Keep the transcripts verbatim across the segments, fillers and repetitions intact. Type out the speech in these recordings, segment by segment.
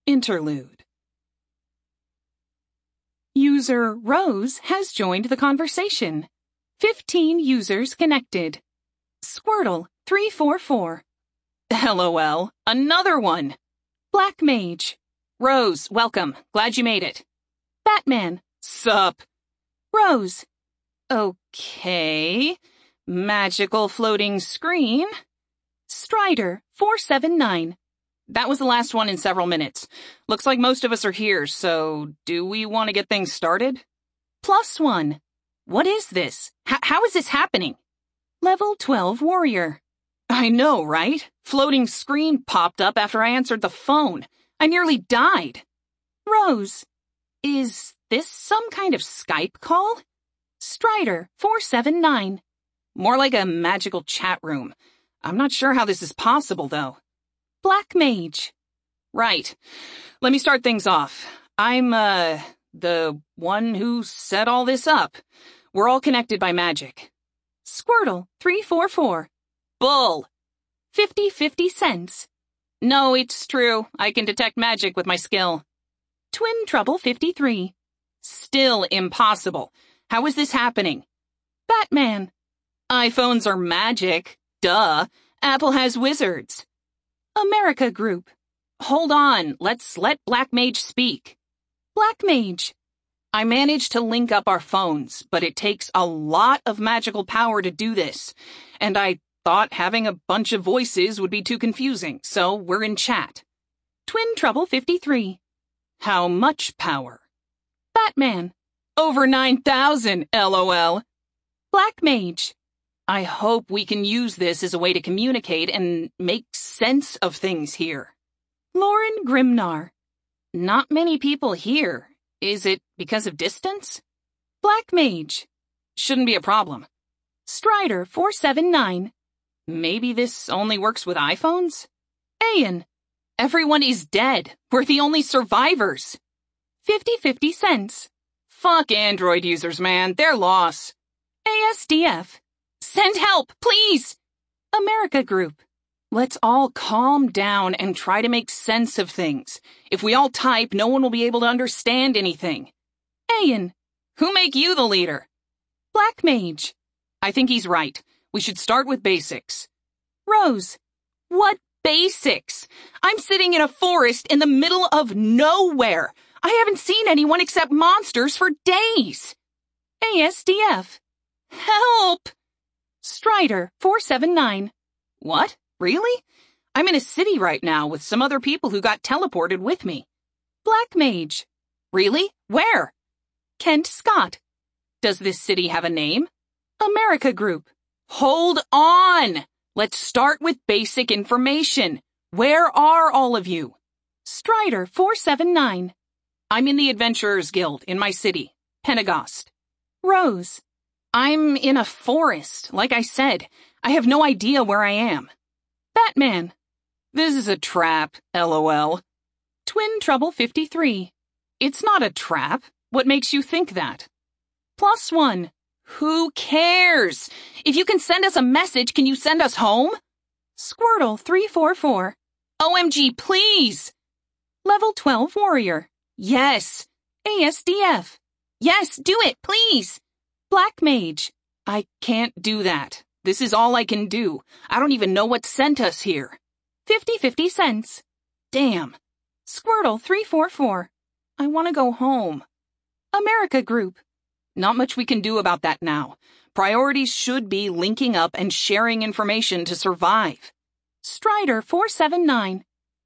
Interlude. User Rose has joined the conversation. Fifteen users connected. Squirtle three four four. LOL, another one. Black Mage. Rose, welcome. Glad you made it. Batman. Sup. Rose. Okay. Magical floating screen. Strider four seven nine. That was the last one in several minutes. Looks like most of us are here, so do we want to get things started? Plus one. What is this? H- how is this happening? Level twelve Warrior. I know, right? Floating screen popped up after I answered the phone. I nearly died. Rose. Is this some kind of Skype call? Strider four seven nine. More like a magical chat room. I'm not sure how this is possible, though. Black Mage. Right. Let me start things off. I'm, uh, the one who set all this up. We're all connected by magic. Squirtle three four four. Bull. Fifty fifty cents. No, it's true. I can detect magic with my skill. Twin Trouble fifty-three. Still impossible. How is this happening? Batman. iPhones are magic. Duh. Apple has wizards. America Group. Hold on, let's let Black Mage speak. Black Mage. I managed to link up our phones, but it takes a lot of magical power to do this, and I thought having a bunch of voices would be too confusing, so we're in chat. Twin Trouble fifty-three. How much power? Batman. Over nine thousand, LOL. Black Mage. I hope we can use this as a way to communicate and make sense of things here. Lauren Grimnar. Not many people here. Is it because of distance? Black Mage. Shouldn't be a problem. Strider four seven nine. Maybe this only works with iPhones? Ayan. Everyone is dead. We're the only survivors. Fifty fifty cents. Fuck Android users, man. They're lost. A S D F. Send help, please! America Group. Let's all calm down and try to make sense of things. If we all type, no one will be able to understand anything. Ayan. Who make you the leader? Black Mage. I think he's right. We should start with basics. Rose. What basics? I'm sitting in a forest in the middle of nowhere. I haven't seen anyone except monsters for days. A S D F. Help! Strider four seven nine. What? Really? I'm in a city right now with some other people who got teleported with me. Black Mage. Really? Where? Kent Scott. Does this city have a name? America Group. Hold on! Let's start with basic information. Where are all of you? Strider four seven nine. I'm in the Adventurers Guild in my city, Pentecost. Rose. I'm in a forest, like I said. I have no idea where I am. Batman. This is a trap, LOL. Twin Trouble fifty-three. It's not a trap. What makes you think that? Plus one. Who cares? If you can send us a message, can you send us home? Squirtle three four four. O M G, please! Level twelve Warrior. Yes. A S D F. Yes, do it, please! Black Mage. I can't do that. This is all I can do. I don't even know what sent us here. Fifty fifty cents. Damn. Squirtle three four four. I want to go home. America Group. Not much we can do about that now. Priorities should be linking up and sharing information to survive. Strider four seven nine.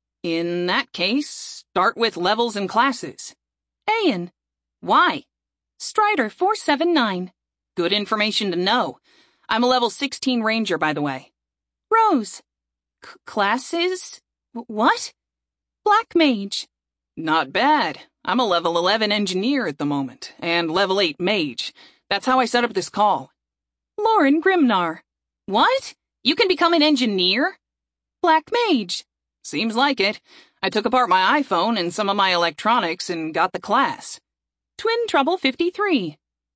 In that case, start with levels and classes. Ayan. Why? Strider four seven nine. Good information to know. I'm a level sixteen ranger, by the way. Rose. C- classes? W- what? Black Mage. Not bad. I'm a level eleven engineer at the moment, and level eight mage. That's how I set up this call. Lauren Grimnar. What? You can become an engineer? Black Mage. Seems like it. I took apart my iPhone and some of my electronics and got the class. Twin Trouble fifty-three.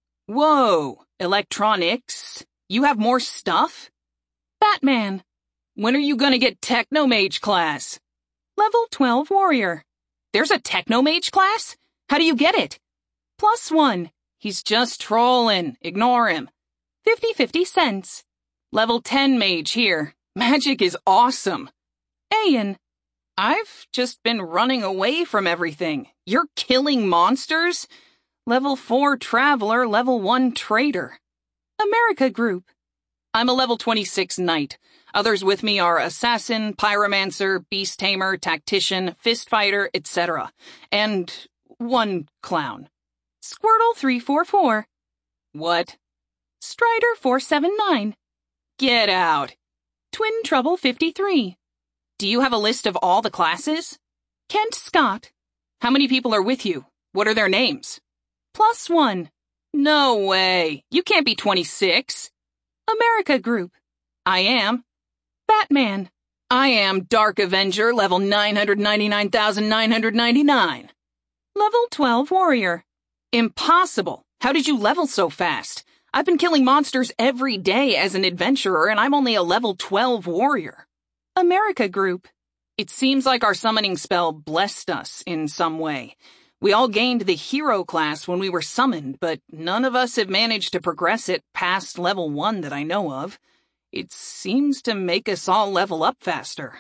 Whoa, electronics? You have more stuff? Batman. When are you gonna get Technomage class? Level twelve Warrior. There's a Technomage class? How do you get it? Plus one. He's just trolling. Ignore him. Fifty-fifty cents. Level ten mage here. Magic is awesome. Ayan. I've just been running away from everything. You're killing monsters? Level four traveler, level one trader. America Group. I'm a level twenty-six knight. Others with me are assassin, pyromancer, beast tamer, tactician, fist fighter, et cetera. And one clown. Squirtle three four four. What? Strider four seven nine. Get out. Twin Trouble fifty-three. Do you have a list of all the classes? Kent Scott. How many people are with you? What are their names? Plus one. No way. You can't be twenty-six. America Group. I am. Batman. I am Dark Avenger, level nine hundred ninety-nine thousand nine hundred ninety-nine. Level twelve Warrior. Impossible. How did you level so fast? I've been killing monsters every day as an adventurer, and I'm only a level twelve warrior. America Group. It seems like our summoning spell blessed us in some way. We all gained the hero class when we were summoned, but none of us have managed to progress it past level one that I know of. It seems to make us all level up faster.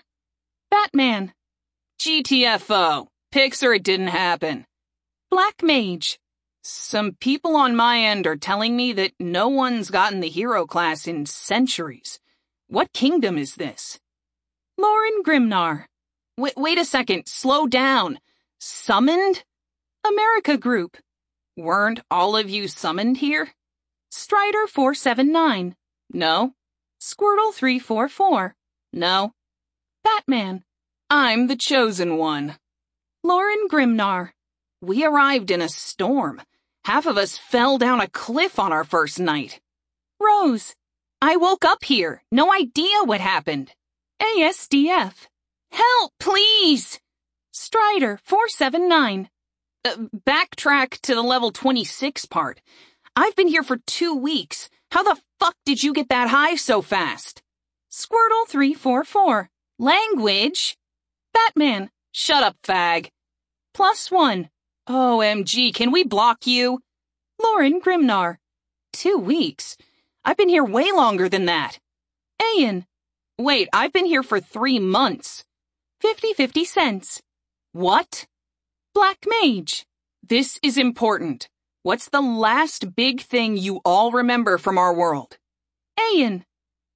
Batman. G T F O. Pixar, it didn't happen. Black Mage. Some people on my end are telling me that no one's gotten the hero class in centuries. What kingdom is this? Lauren Grimnar. Wait, wait a second. Slow down. Summoned? America Group. Weren't all of you summoned here? Strider four seven nine. No. Squirtle three four four. No. Batman. I'm the chosen one. Lauren Grimnar. We arrived in a storm. Half of us fell down a cliff on our first night. Rose. I woke up here. No idea what happened. A S D F. Help, please! Strider four seven nine. Uh, backtrack to the level twenty-six part. I've been here for two weeks. How the fuck did you get that high so fast? Squirtle three four four. Language? Batman. Shut up, fag. Plus one. O M G, can we block you? Lauren Grimnar. Two weeks? I've been here way longer than that. Ayan. Wait, I've been here for three months. Fifty-fifty cents. What? Black Mage. This is important. What's the last big thing you all remember from our world? Ayan.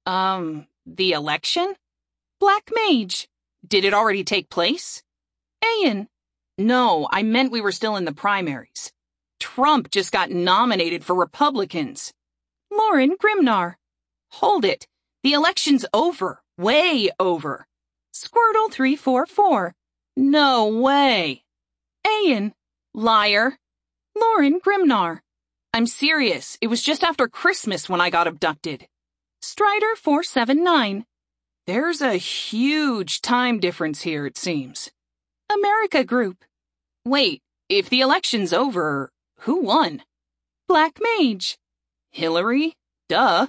Um, the election? Black Mage. Did it already take place? Ayan. No, I meant we were still in the primaries. Trump just got nominated for Republicans. Lauren Grimnar. Hold it. The election's over. Way over. Squirtle three four four. No way. Ayan. Liar. Lauren Grimnar. I'm serious. It was just after Christmas when I got abducted. Strider four seven nine. There's a huge time difference here, it seems. America Group. Wait, if the election's over, who won? Black Mage. Hillary? Duh.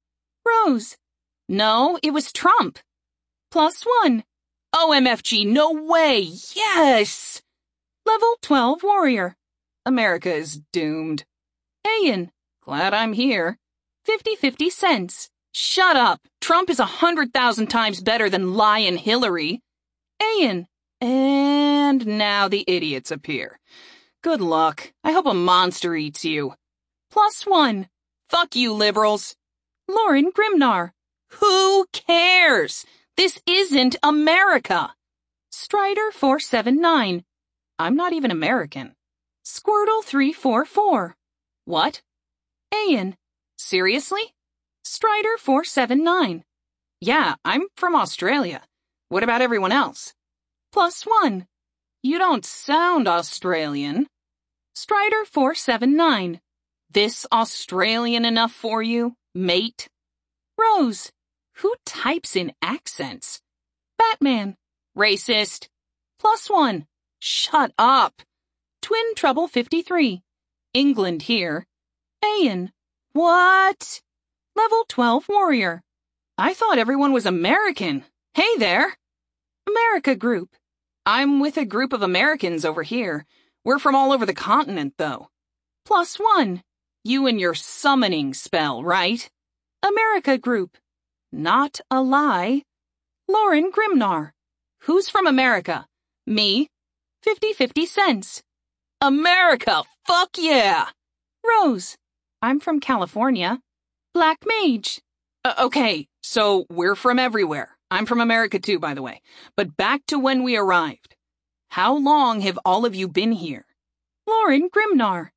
Rose. No, it was Trump. Plus one. O M F G, no way. Yes. Level twelve Warrior. America is doomed. Ayan. Glad I'm here. Fifty-fifty cents. Shut up. Trump is a hundred thousand times better than Lion Hillary. Ayan. And now the idiots appear. Good luck. I hope a monster eats you. Plus one. Fuck you, liberals. Lauren Grimnar. Who cares? This isn't America. Strider four seven nine. I'm not even American. Squirtle three four four. What? Ayan. Seriously? Strider four seven nine. Yeah, I'm from Australia. What about everyone else? Plus one. You don't sound Australian. Strider four seven nine. This Australian enough for you, mate? Rose. Who types in accents? Batman. Racist. Plus one. Shut up. Twin Trouble fifty-three. England here. Ayan. What? Level twelve Warrior. I thought everyone was American. Hey there. America Group. I'm with a group of Americans over here. We're from all over the continent, though. Plus one. You and your summoning spell, right? America Group. Not a lie. Lauren Grimnar. Who's from America? Me. Fifty-fifty cents. America, fuck yeah! Rose. I'm from California. Black Mage. Uh, okay, so we're from everywhere. I'm from America too, by the way. But back to when we arrived. How long have all of you been here? Lauren Grimnar.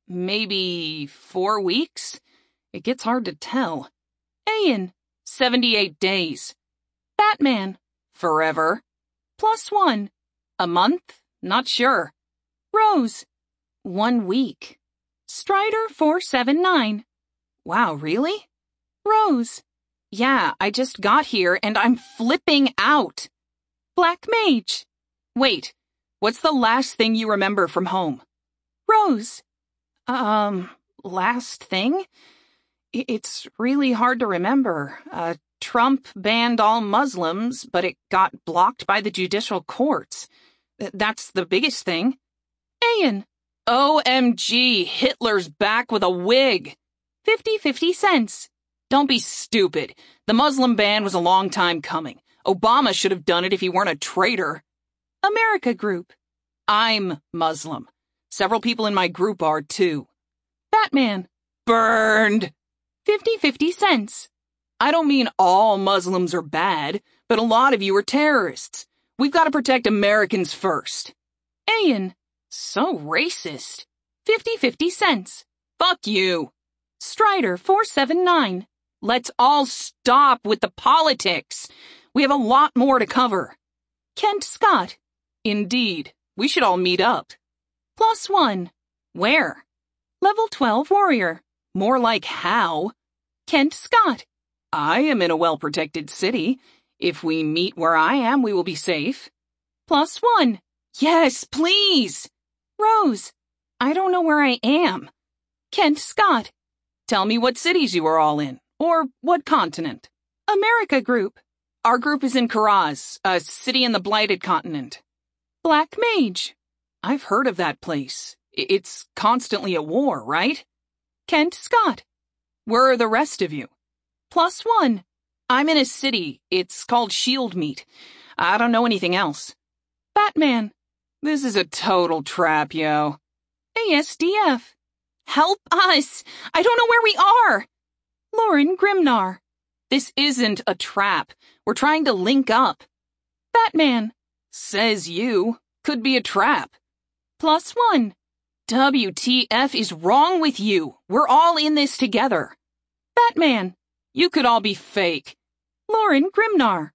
Maybe four weeks? It gets hard to tell. Ayan. Seventy-eight days. Batman. Forever. Plus one. A month? Not sure. Rose. One week. Strider four seven nine. Wow, really? Rose. Yeah, I just got here and I'm flipping out. Black Mage. Wait, what's the last thing you remember from home? Rose. Um, last thing? It's really hard to remember. Uh, Trump banned all Muslims, but it got blocked by the judicial courts. That's the biggest thing. Ayan. O M G, Hitler's back with a wig. Fifty-fifty cents. Don't be stupid. The Muslim ban was a long time coming. Obama should have done it if he weren't a traitor. America Group. I'm Muslim. Several people in my group are, too. Batman. Burned. Fifty-fifty cents. I don't mean all Muslims are bad, but a lot of you are terrorists. We've got to protect Americans first. Ayan. So racist. Fifty-fifty cents. Fuck you. Strider four seven nine. Let's all stop with the politics. We have a lot more to cover. Kent Scott. Indeed. We should all meet up. Plus one. Where? Level twelve warrior. More like how? Kent Scott. I am in a well-protected city. If we meet where I am, we will be safe. Plus one. Yes, please. Rose. I don't know where I am. Kent Scott. Tell me what cities you are all in, or what continent. America Group. Our group is in Karaz, a city in the Blighted Continent. Black Mage. I've heard of that place. It's constantly at war, right? Kent Scott. Where are the rest of you? Plus one. I'm in a city. It's called Shieldmeet. I don't know anything else. Batman. This is a total trap, yo. A S D F. Help us! I don't know where we are! Lauren Grimnar. This isn't a trap. We're trying to link up. Batman. Says you. Could be a trap. Plus one. W T F is wrong with you? We're all in this together. Batman. You could all be fake. Lauren Grimnar.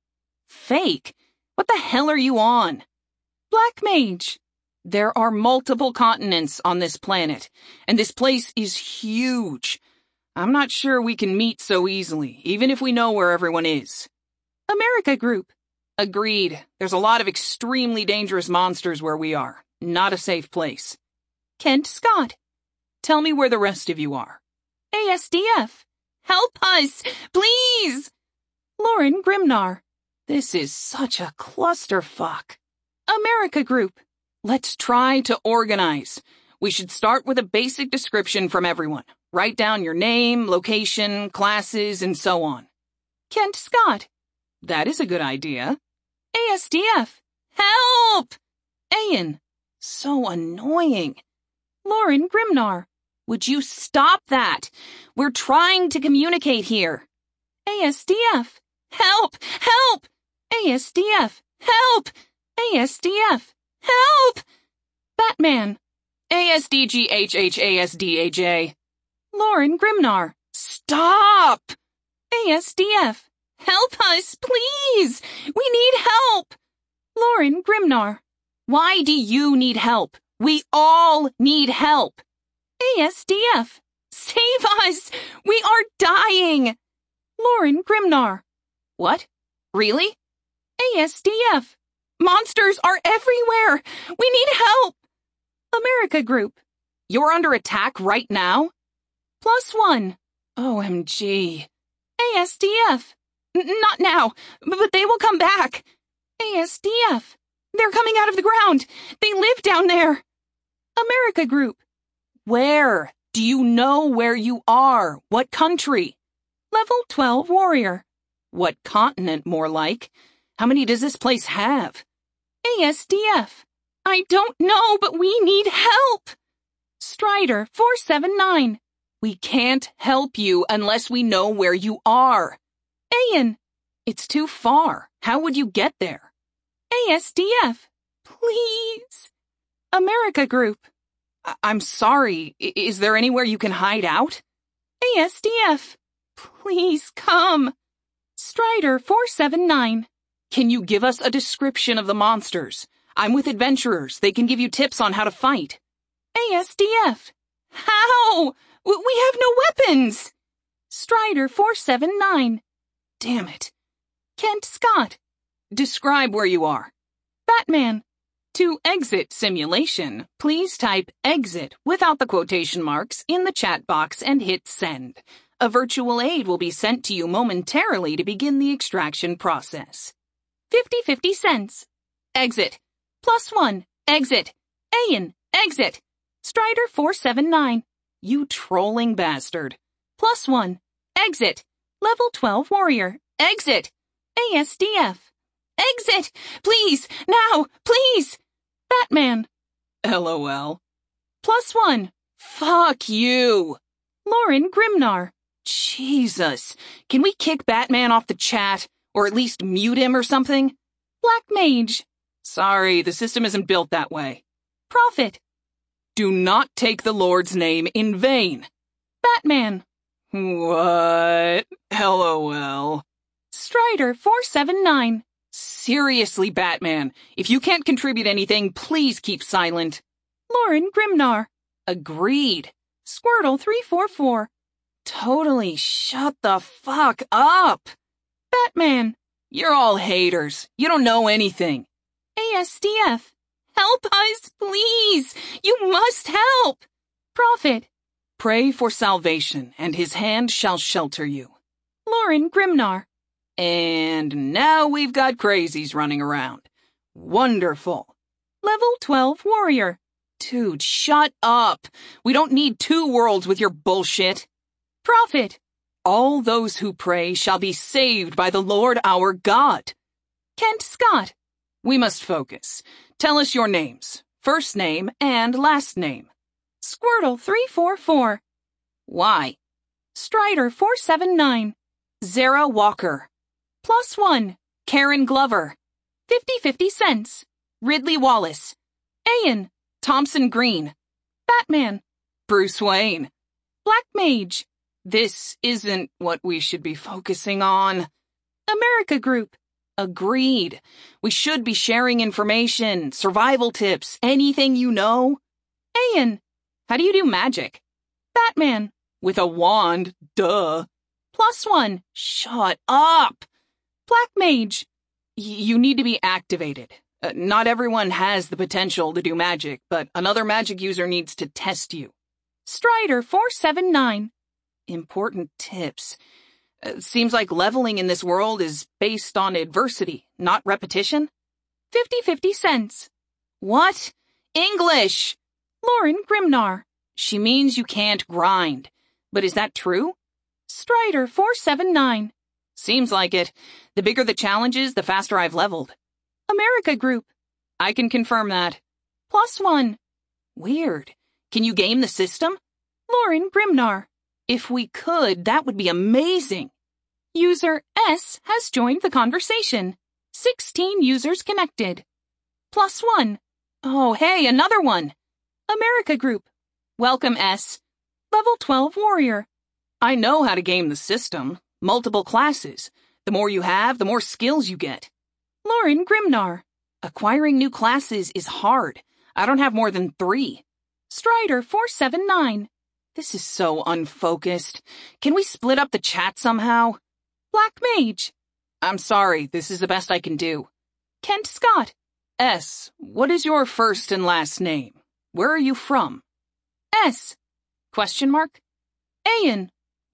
Fake? What the hell are you on? Black Mage. There are multiple continents on this planet, and this place is huge. I'm not sure we can meet so easily, even if we know where everyone is. America Group. Agreed. There's a lot of extremely dangerous monsters where we are. Not a safe place. Kent Scott. Tell me where the rest of you are. A S D F. Help us, please! Lauren Grimnar. This is such a clusterfuck. America Group. Let's try to organize. We should start with a basic description from everyone. Write down your name, location, classes, and so on. Kent Scott. That is a good idea. A S D F. Help! Ayan. So annoying. Lauren Grimnar. Would you stop that? We're trying to communicate here. A S D F. Help! Help! A S D F. Help! A S D F. Help! Batman. A S D G H H A S D A J. Lauren Grimnar. Stop! A S D F. Help us, please! We need help! Lauren Grimnar. Why do you need help? We all need help. A S D F. Save us! We are dying! Lauren Grimnar. What? Really? A S D F. Monsters are everywhere! We need help! America Group. You're under attack right now? Plus one. O M G. A S D F. N- not now, but they will come back. A S D F. They're coming out of the ground. They live down there. America Group. Where? Do you know where you are? What country? Level twelve Warrior. What continent, more like? How many does this place have? A S D F. I don't know, but we need help. Strider four seven nine. We can't help you unless we know where you are. Ayan. It's too far. How would you get there? A S D F. Please. America Group. I- I'm sorry. I- is there anywhere you can hide out? A S D F. Please come. Strider four seven nine. Can you give us a description of the monsters? I'm with adventurers. They can give you tips on how to fight. A S D F. How? W- we have no weapons. Strider four seven nine. Damn it. Kent Scott. Describe where you are. Batman. To exit simulation, please type exit without the quotation marks in the chat box and hit send. A virtual aid will be sent to you momentarily to begin the extraction process. fifty fifty cents. Exit. Plus one. Exit. Ayan. Exit. Strider four seven nine. You trolling bastard. Plus one. Exit. Level twelve Warrior. Exit. A S D F. Exit! Please! Now! Please! Batman. LOL. Plus one. Fuck you. Lauren Grimnar. Jesus. Can we kick Batman off the chat? Or at least mute him or something? Black Mage. Sorry, the system isn't built that way. Prophet. Do not take the Lord's name in vain. Batman. What? LOL. Strider four seven nine. Seriously, Batman, if you can't contribute anything, please keep silent. Lauren Grimnar. Agreed. Squirtle three four four. Totally shut the fuck up. Batman. You're all haters. You don't know anything. A S D F. Help us, please. You must help. Prophet. Pray for salvation, and his hand shall shelter you. Lauren Grimnar. And now we've got crazies running around. Wonderful. Level twelve Warrior. Dude, shut up. We don't need two worlds with your bullshit. Prophet. All those who pray shall be saved by the Lord our God. Kent Scott. We must focus. Tell us your names. First name and last name. Squirtle three four four. Why? Strider four seven nine. Zara Walker. Plus one. Karen Glover. fifty fifty cents. Ridley Wallace. Ayan. Thompson Green. Batman. Bruce Wayne. Black Mage. This isn't what we should be focusing on. America Group. Agreed. We should be sharing information, survival tips, anything you know. Ayan. How do you do magic? Batman. With a wand, duh. Plus one. Shut up. Black Mage. Y- you need to be activated. Uh, not everyone has the potential to do magic, but another magic user needs to test you. Strider four seven nine. Important tips. Uh, seems like leveling in this world is based on adversity, not repetition. fifty fifty cents. What? English! Lauren Grimnar. She means you can't grind. But is that true? Strider four seven nine. Seems like it. The bigger the challenges, the faster I've leveled. America Group. I can confirm that. Plus one. Weird. Can you game the system? Lauren Grimnar. If we could, that would be amazing. User S has joined the conversation. sixteen users connected. Plus one. Oh, hey, another one. America Group. Welcome, S. Level twelve Warrior. I know how to game the system. Multiple classes. The more you have, the more skills you get. Lauren Grimnar. Acquiring new classes is hard. I don't have more than three. Strider four seven nine. This is so unfocused. Can we split up the chat somehow? Black Mage. I'm sorry, this is the best I can do. Kent Scott. S, what is your first and last name? Where are you from? S. Question mark? Ayan.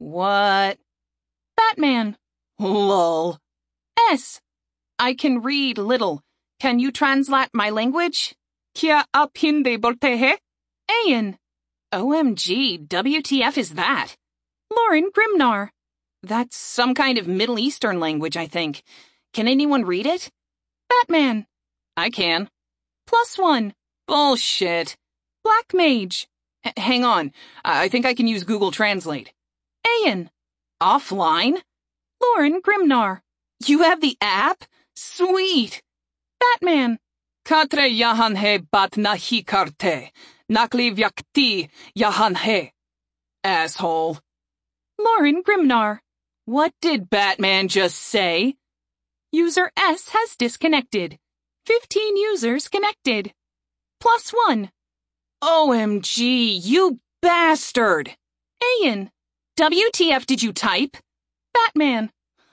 What? Batman. Lol. S. I can read little. Can you translate my language? Kya aap Hindi bolte hai? Ayan. O M G, W T F is that? Lauren Grimnar. That's some kind of Middle Eastern language, I think. Can anyone read it? Batman. I can. Plus one. Bullshit. Black Mage. H- hang on. I-, I think I can use Google Translate. Ayan. Offline? Lauren Grimnar. You have the app? Sweet. Batman. Katre yahan hai bat nahi karte. Nakli vyakti yahan hai. Asshole. Lauren Grimnar. What did Batman just say? User S has disconnected. Fifteen users connected. Plus one. O M G, you bastard! Ayan. W T F did you type? Batman.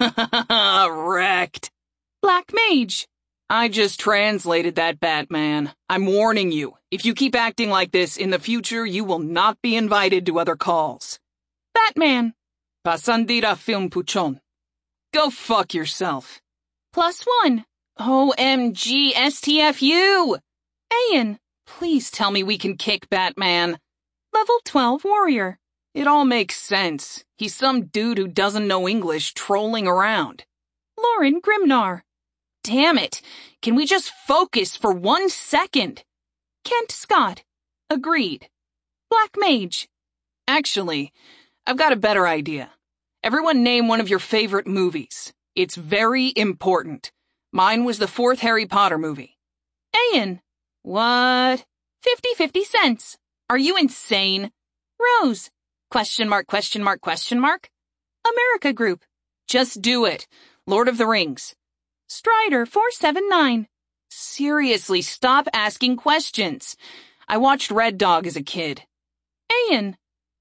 Wrecked. Black Mage. I just translated that, Batman. I'm warning you. If you keep acting like this, in the future you will not be invited to other calls. Batman. Pasandira film puchon. Go fuck yourself. Plus one. O M G S T F U. Ayan. Please tell me we can kick Batman. Level twelve Warrior. It all makes sense. He's some dude who doesn't know English trolling around. Lauren Grimnar. Damn it. Can we just focus for one second? Kent Scott. Agreed. Black Mage. Actually, I've got a better idea. Everyone name one of your favorite movies. It's very important. Mine was the fourth Harry Potter movie. Ayan. What? Fifty-fifty cents. Are you insane? Rose. Question mark, question mark, question mark. America Group. Just do it. Lord of the Rings. Strider four seven nine. Seriously, stop asking questions. I watched Red Dog as a kid. Ayan.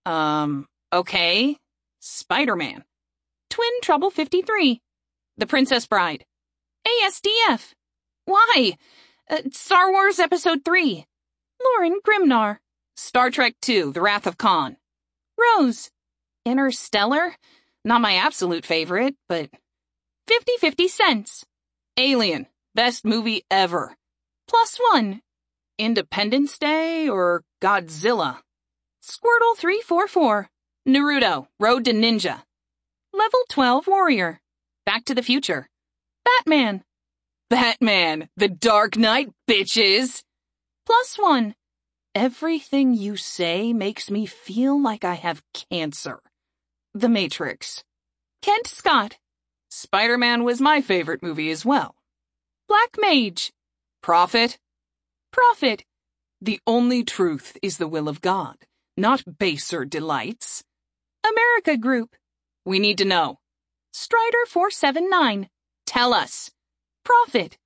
Um, okay. Spider-Man. Twin Trouble fifty-three. The Princess Bride. A S D F. Why? Uh, Star Wars Episode three. Lauren Grimnar. Star Trek two, The Wrath of Khan. Rose. Interstellar? Not my absolute favorite, but fifty-fifty cents. Alien. Best movie ever. Plus one. Independence Day or Godzilla? Squirtle three four four. Naruto. Road to Ninja. Level twelve Warrior. Back to the Future. Batman. Batman. The Dark Knight, bitches. Plus one. Everything you say makes me feel like I have cancer. The Matrix. Kent Scott. Spider-Man was my favorite movie as well. Black Mage. Prophet. Prophet. The only truth is the will of God, not baser delights. America Group. We need to know. Strider four seven nine. Tell us. Prophet.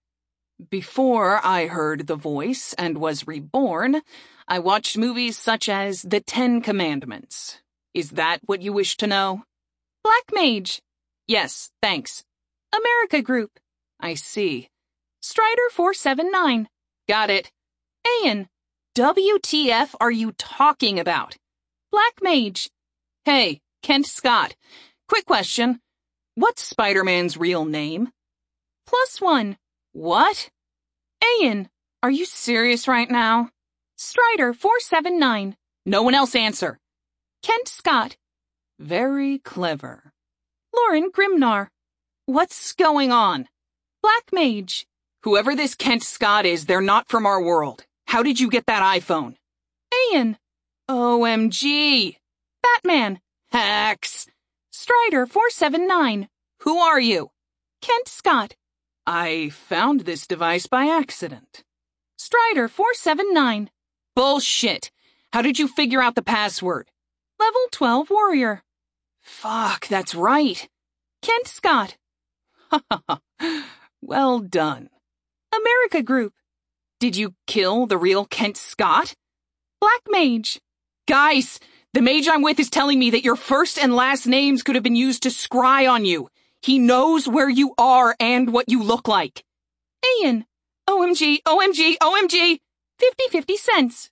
Before I heard the voice and was reborn, I watched movies such as The Ten Commandments. Is that what you wish to know? Black Mage. Yes, thanks. America Group. I see. Strider four seven nine. Got it. Ayan. W T F are you talking about? Black Mage. Hey, Kent Scott. Quick question. What's Spider-Man's real name? Plus one. What? Ayan. Are you serious right now? Strider four seven nine. No one else answer. Kent Scott. Very clever. Lauren Grimnar. What's going on? Black Mage. Whoever this Kent Scott is, they're not from our world. How did you get that iPhone? Ayan. O M G. Batman. Hacks. Strider four seven nine. Who are you? Kent Scott. I found this device by accident. Strider four seven nine. Bullshit. How did you figure out the password? Level twelve Warrior. Fuck, that's right. Kent Scott. Ha ha ha. Well done. America Group. Did you kill the real Kent Scott? Black Mage. Guys, the mage I'm with is telling me that your first and last names could have been used to scry on you. He knows where you are and what you look like. Ayan. O M G, O M G, O M G. Fifty-fifty cents.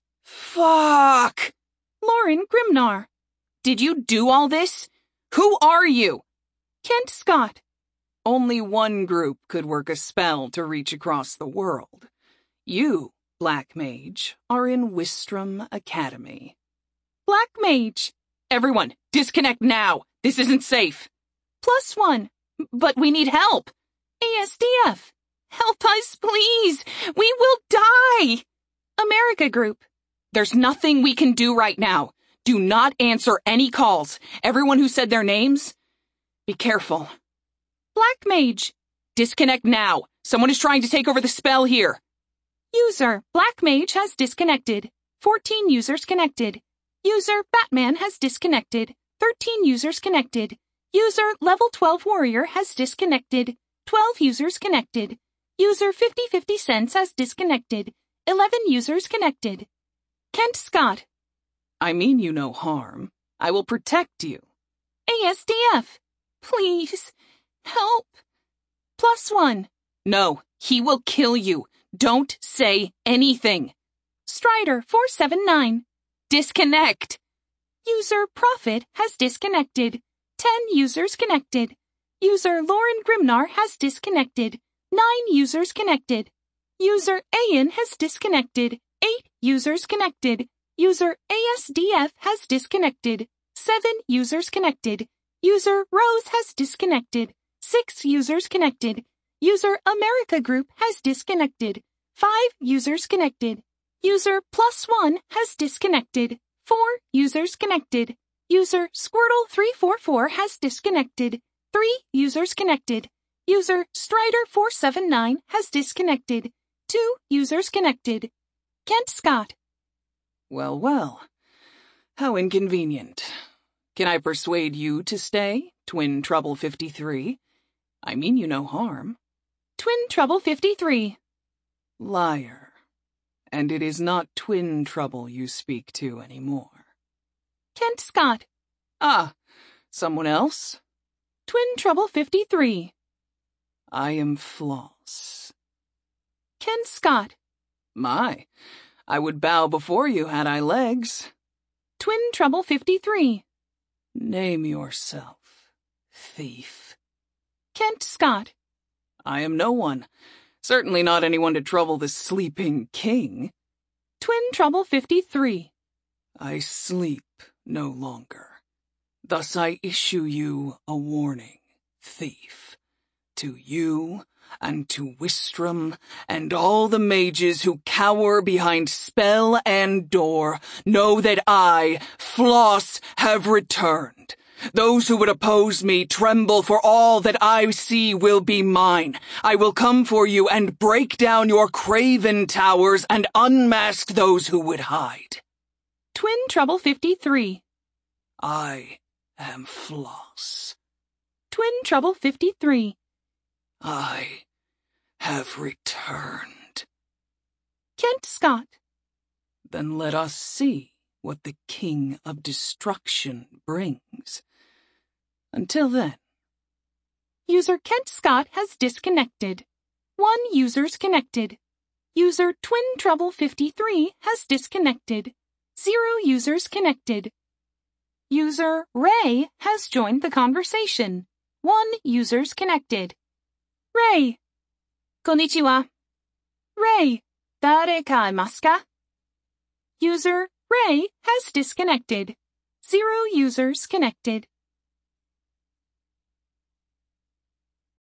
Fuck. Lauren Grimnar. Did you do all this? Who are you? Kent Scott. Only one group could work a spell to reach across the world. You, Black Mage, are in Wistrom Academy. Black Mage! Everyone, disconnect now! This isn't safe! Plus one. But we need help! A S D F! Help us, please! We will die! America Group. There's nothing we can do right now. Do not answer any calls. Everyone who said their names, be careful. Black Mage. Disconnect now. Someone is trying to take over the spell here. User, Black Mage has disconnected. fourteen users connected. User, Batman has disconnected. thirteen users connected. User, Level twelve Warrior has disconnected. twelve users connected. User fifty fifty cents has disconnected. eleven users connected. Kent Scott. I mean you no harm. I will protect you. A S D F. Please. Help. Plus one. No, he will kill you. Don't say anything. Strider four seven nine. Disconnect. User Prophet has disconnected. ten users connected. User Lauren Grimnar has disconnected. nine users connected. User Ayan has disconnected. eight users connected. User A S D F has disconnected. seven users connected. User Rose has disconnected. six users connected. User America Group has disconnected. five users connected. User Plus One has disconnected. four users connected. User Squirtle three four four has disconnected. three users connected. User Strider four seven nine has disconnected. two users connected. Kent Scott. Well, well. How inconvenient. Can I persuade you to stay, Twin Trouble fifty-three? I mean you no harm. Twin Trouble fifty-three. Liar. And it is not Twin Trouble you speak to anymore. Kent Scott. Ah, someone else? Twin Trouble fifty-three. I am Floss. Kent Scott. My, I would bow before you had I legs. Twin Trouble fifty-three. Name yourself, thief. Kent Scott. I am no one. Certainly not anyone to trouble the sleeping king. Twin Trouble fifty-three. I sleep no longer. Thus I issue you a warning, thief. To you and to Wistrom and all the mages who cower behind spell and door, know that I, Floss, have returned. Those who would oppose me tremble, for all that I see will be mine. I will come for you and break down your craven towers and unmask those who would hide. Twin Trouble fifty-three. I am Floss. Twin Trouble fifty-three. I have returned. Kent Scott. Then let us see what the King of Destruction brings. Until then. User Kent Scott has disconnected. One user's connected. User Twin Trouble fifty-three has disconnected. Zero users connected. User Ray has joined the conversation. One user's connected. Ray. Konnichiwa. Ray. Dare ka imasu ka? User Ray has disconnected. Zero users connected.